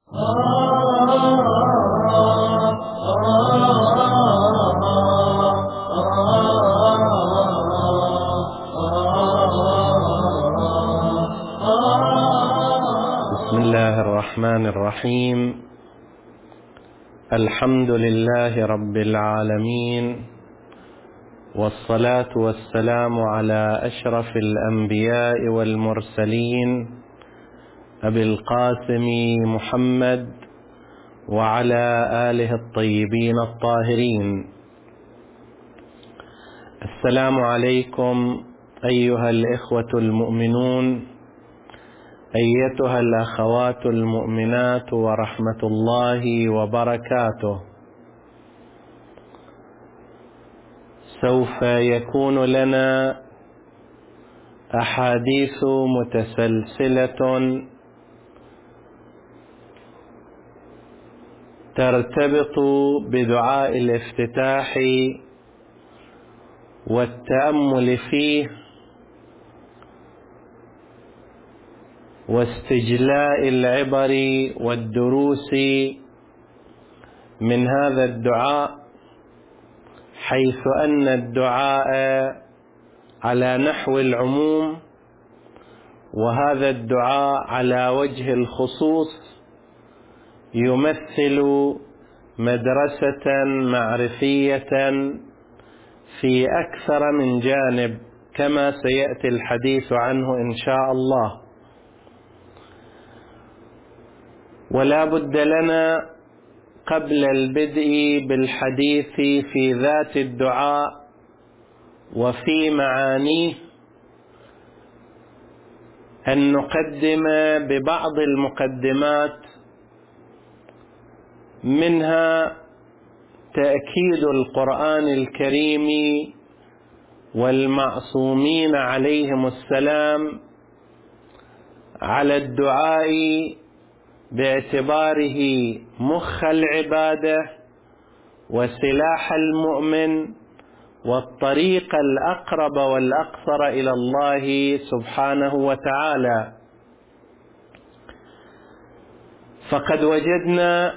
بسم الله الرحمن الرحيم. الحمد لله رب العالمين، والصلاة والسلام على أشرف الأنبياء والمرسلين أبي القاسم محمد وعلى آله الطيبين الطاهرين. السلام عليكم أيها الإخوة المؤمنون، أيتها الأخوات المؤمنات، ورحمة الله وبركاته. سوف يكون لنا أحاديث متسلسلة ترتبط بدعاء الافتتاح والتأمل فيه واستجلاء العبر والدروس من هذا الدعاء، حيث أن الدعاء على نحو العموم، وهذا الدعاء على وجه الخصوص يمثل مدرسة معرفية في أكثر من جانب، كما سيأتي الحديث عنه إن شاء الله. ولا بد لنا قبل البدء بالحديث في ذات الدعاء وفي معانيه أن نقدم ببعض المقدمات، منها تأكيد القرآن الكريم والمعصومين عليهم السلام على الدعاء باعتباره مخ العبادة وسلاح المؤمن والطريق الأقرب والأقصر إلى الله سبحانه وتعالى. فقد وجدنا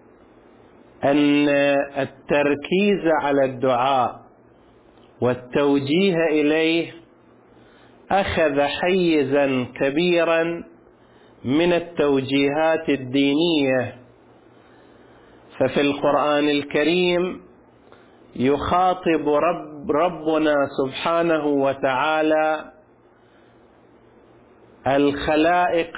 أن التركيز على الدعاء والتوجيه إليه أخذ حيزا كبيرا من التوجيهات الدينية. ففي القرآن الكريم يخاطب ربنا سبحانه وتعالى الخلائق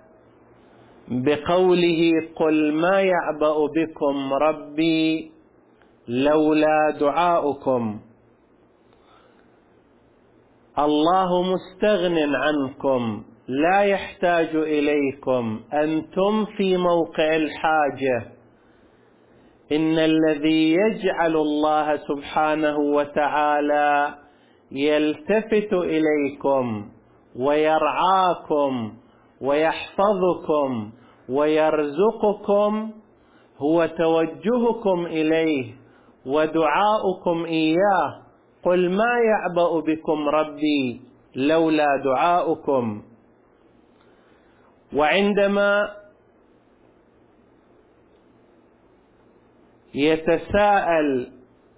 بقوله: قل ما يعبأ بكم ربي لولا دعاؤكم. الله مستغن عنكم، لا يحتاج إليكم، أنتم في موقع الحاجة. إن الذي يجعل الله سبحانه وتعالى يلتفت إليكم ويرعاكم ويحفظكم ويرزقكم هو توجهكم إليه ودعاؤكم إياه. قل ما يعبأ بكم ربي لولا دعاؤكم. وعندما يتساءل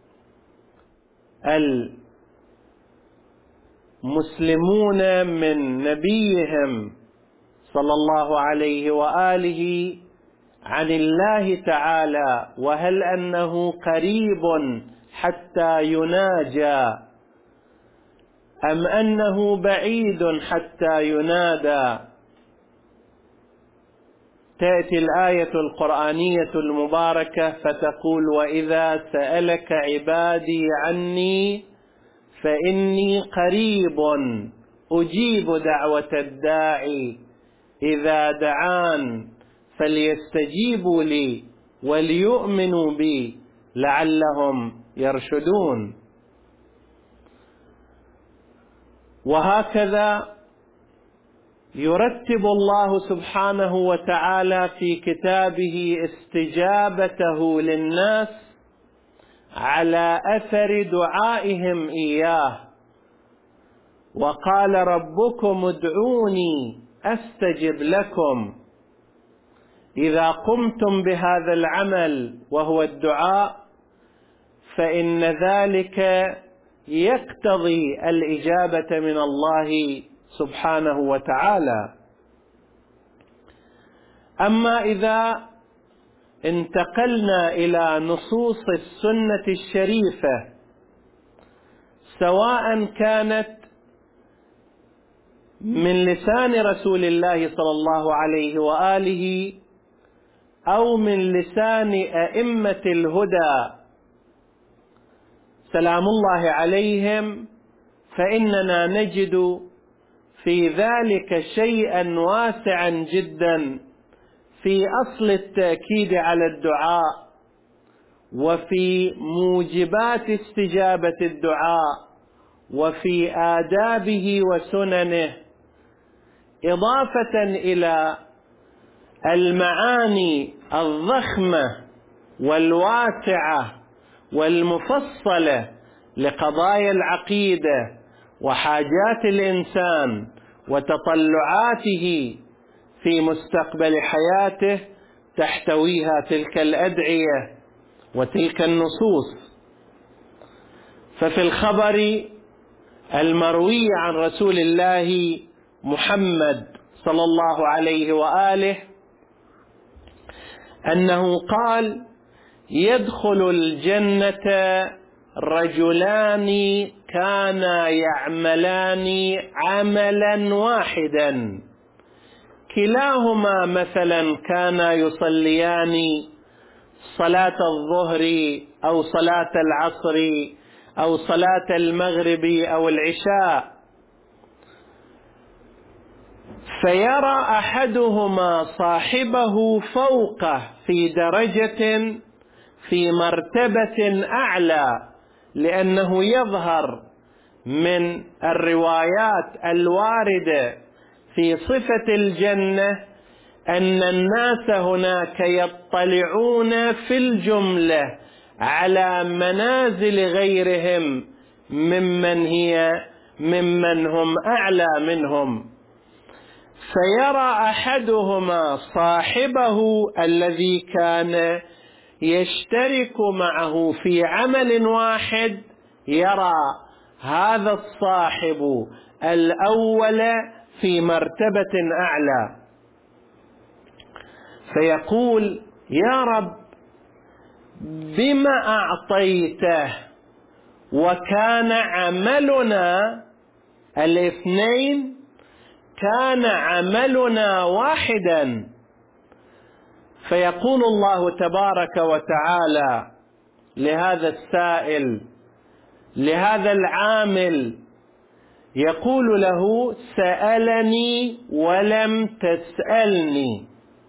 المسلمون من نبيهم صلى الله عليه وآله عن الله تعالى، وهل أنه قريب حتى يناجى أم أنه بعيد حتى ينادى، تأتي الآية القرآنية المباركة فتقول: وإذا سألك عبادي عني فإني قريب أجيب دعوة الداعي إذا دعان فليستجيبوا لي وليؤمنوا بي لعلهم يرشدون. وهكذا يرتب الله سبحانه وتعالى في كتابه استجابته للناس على أثر دعائهم إياه. وقال: ربكم ادعوني أستجب لكم. إذا قمتم بهذا العمل وهو الدعاء فإن ذلك يقتضي الإجابة من الله سبحانه وتعالى. أما إذا انتقلنا إلى نصوص السنة الشريفة، سواء كانت من لسان رسول الله صلى الله عليه وآله أو من لسان أئمة الهدى سلام الله عليهم، فإننا نجد في ذلك شيئا واسعا جدا في أصل التأكيد على الدعاء، وفي موجبات استجابة الدعاء، وفي آدابه وسننه، إضافة إلى المعاني الضخمة والواسعة والمفصلة لقضايا العقيدة وحاجات الإنسان وتطلعاته في مستقبل حياته، تحتويها تلك الأدعية وتلك النصوص. ففي الخبر المروي عن رسول الله محمد صلى الله عليه وآله أنه قال: يدخل الجنة رجلان كانا يعملان عملا واحدا، كلاهما مثلا كانا يصليان صلاة الظهر أو صلاة العصر أو صلاة المغرب أو العشاء، فيرى أحدهما صاحبه فوقه في درجة في مرتبة أعلى، لأنه يظهر من الروايات الواردة في صفة الجنة أن الناس هناك يطلعون في الجملة على منازل غيرهم ممن هم أعلى منهم، فيرى أحدهما صاحبه الذي كان يشترك معه في عمل واحد، يرى هذا الصاحب الأول في مرتبة أعلى، فيقول: يا رب، بما أعطيته وكان عملنا الاثنين، كان عملنا واحدا. فيقول الله تبارك وتعالى لهذا السائل، لهذا العامل، يقول له: سألني ولم تسألني،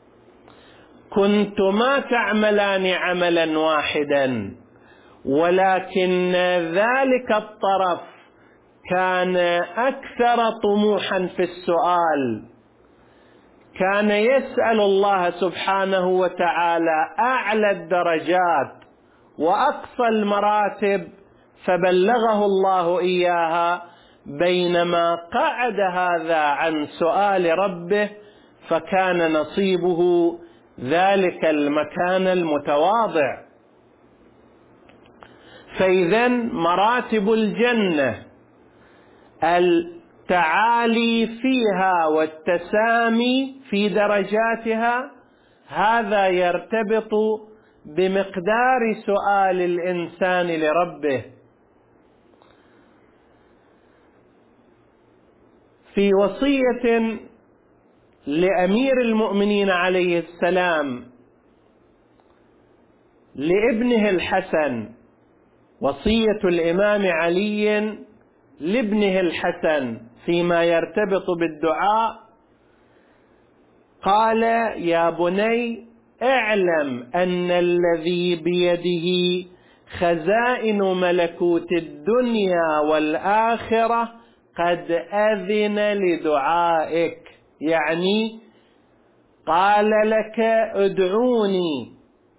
كنتما تعملان عملا واحدا، ولكن ذلك الطرف كان أكثر طموحا في السؤال، كان يسأل الله سبحانه وتعالى أعلى الدرجات وأقصى المراتب، فبلغه الله إياها، بينما قعد هذا عن سؤال ربه فكان نصيبه ذلك المكان المتواضع. فإذن مراتب الجنة التعالي فيها والتسامي في درجاتها، هذا يرتبط بمقدار سؤال الإنسان لربه. في وصية لأمير المؤمنين عليه السلام لابنه الحسن، وصية الإمام علي لابنه الحسن فيما يرتبط بالدعاء، قال: يا بني، اعلم أن الذي بيده خزائن ملكوت الدنيا والآخرة قد أذن لدعائك، يعني قال لك ادعوني،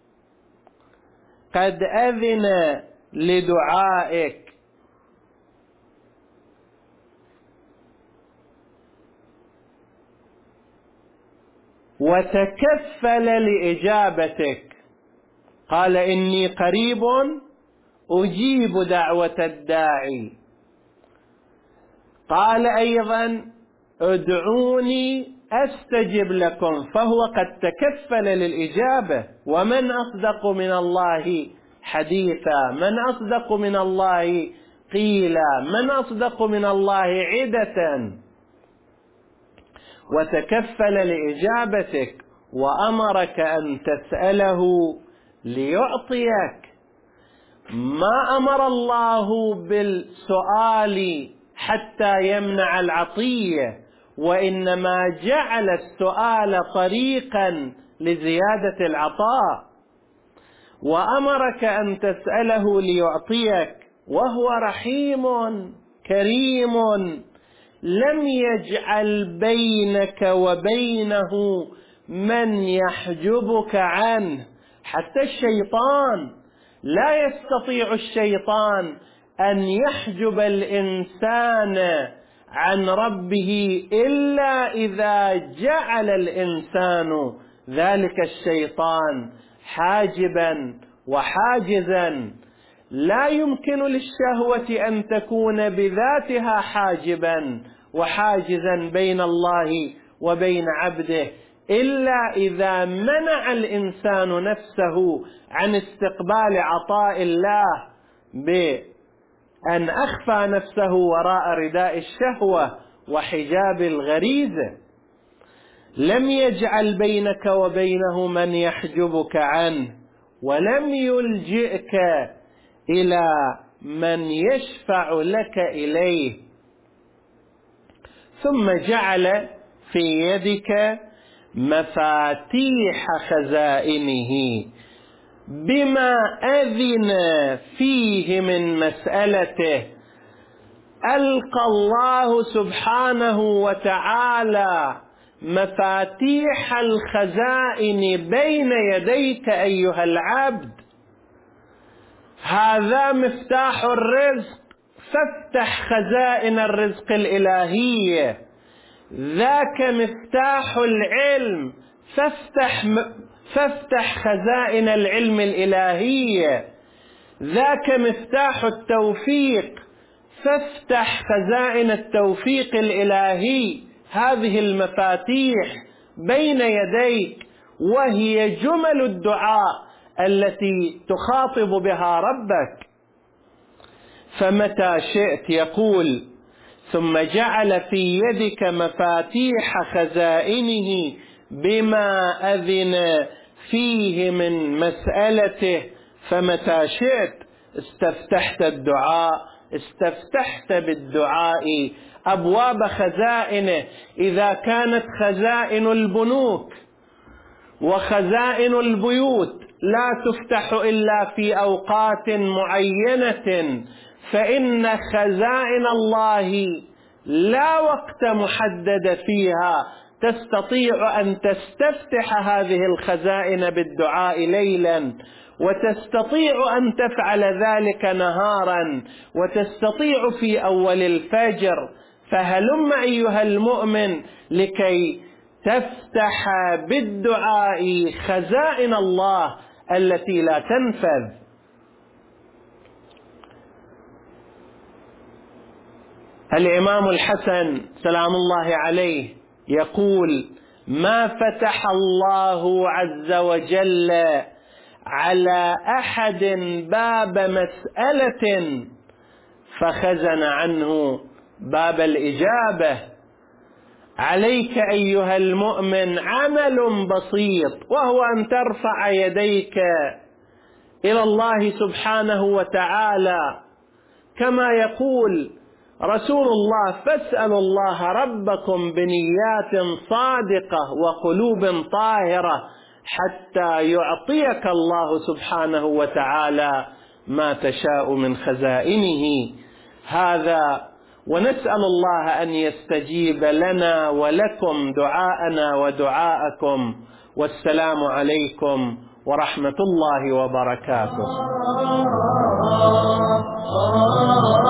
قد أذن لدعائك. وتكفل لإجابتك. قال إني قريب أجيب دعوة الداعي. قال أيضا ادعوني أستجب لكم، فهو قد تكفل للإجابة. ومن أصدق من الله حديثا، من أصدق من الله قيلا، من أصدق من الله عدة. وتكفل لإجابتك وأمرك أن تسأله ليعطيك. ما أمر الله بالسؤال حتى يمنع العطية، وإنما جعل السؤال طريقا لزيادة العطاء. وأمرك أن تسأله ليعطيك، وهو رحيم كريم لم يجعل بينك وبينه من يحجبك عنه. حتى الشيطان لا يستطيع الشيطان أن يحجب الإنسان عن ربه إلا إذا جعل الإنسان ذلك الشيطان حاجبا وحاجزا. لا يمكن للشهوة أن تكون بذاتها حاجبا وحاجزا بين الله وبين عبده إلا إذا منع الإنسان نفسه عن استقبال عطاء الله بأن أخفى نفسه وراء رداء الشهوة وحجاب الغريزة. لم يجعل بينك وبينه من يحجبك عنه، ولم يلجئك إلى من يشفع لك إليه. ثم جعل في يدك مفاتيح خزائنه بما أذن فيه من مسألته. ألقى الله سبحانه وتعالى مفاتيح الخزائن بين يديك أيها العبد. هذا مفتاح الرزق، فافتح خزائن الرزق الإلهية. ذاك مفتاح العلم، فافتح خزائن العلم الإلهية. ذاك مفتاح التوفيق، فافتح خزائن التوفيق الإلهي. هذه المفاتيح بين يديك، وهي جمل الدعاء التي تخاطب بها ربك. فمتى شئت يقول: ثم جعل في يدك مفاتيح خزائنه بما أذن فيه من مسألته. فمتى شئت استفتحت الدعاء، استفتحت بالدعاء أبواب خزائنه. إذا كانت خزائن البنوك وخزائن البيوت لا تفتح إلا في أوقات معينة، فإن خزائن الله لا وقت محدد فيها. تستطيع أن تستفتح هذه الخزائن بالدعاء ليلا، وتستطيع أن تفعل ذلك نهارا، وتستطيع في أول الفجر. فهلم أيها المؤمن لكي تفتح بالدعاء خزائن الله التي لا تنفذ. الإمام الحسن سلام الله عليه يقول: ما فتح الله عز وجل على أحد باب مسألة فخزن عنه باب الإجابة. عليك أيها المؤمن عمل بسيط، وهو أن ترفع يديك إلى الله سبحانه وتعالى كما يقول رسول الله: فاسألوا الله ربكم بنيات صادقة وقلوب طاهرة حتى يعطيك الله سبحانه وتعالى ما تشاء من خزائنه. هذا، ونسأل الله أن يستجيب لنا ولكم دعاءنا ودعاءكم. والسلام عليكم ورحمة الله وبركاته.